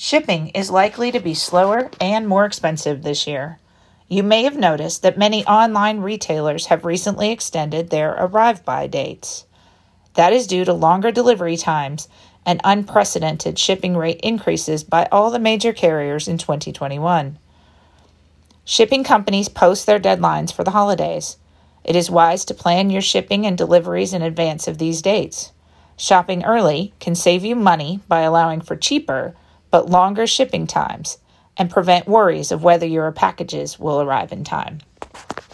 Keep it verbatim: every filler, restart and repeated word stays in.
Shipping is likely to be slower and more expensive this year. You may have noticed that many online retailers have recently extended their arrive-by dates. That is due to longer delivery times and unprecedented shipping rate increases by all the major carriers in twenty twenty-one. Shipping companies post their deadlines for the holidays. It is wise to plan your shipping and deliveries in advance of these dates. Shopping early can save you money by allowing for cheaper but longer shipping times and prevent worries of whether your packages will arrive in time.